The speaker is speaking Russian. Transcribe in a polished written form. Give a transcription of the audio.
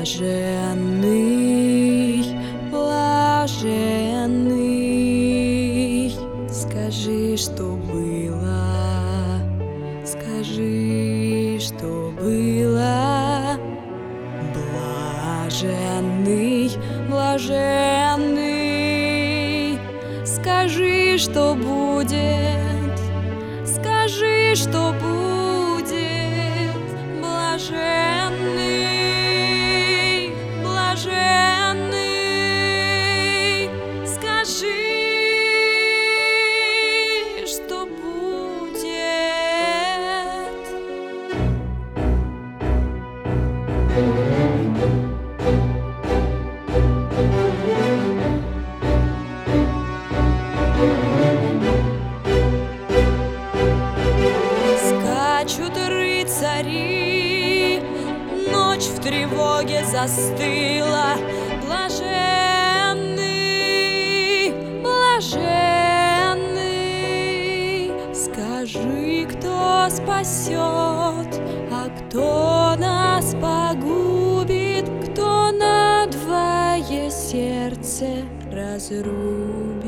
блаженный, скажи, что было, скажи, что было. Блаженный, блаженный, скажи, что будет, скажи, что будет. Блаженный, блаженный, скажи, что будет. Скачут рыцари, ночь в тревоге застыла. Блаженный, блаженный, скажи, кто спасет, а кто нас погубит, кто надвое сердце разрубит.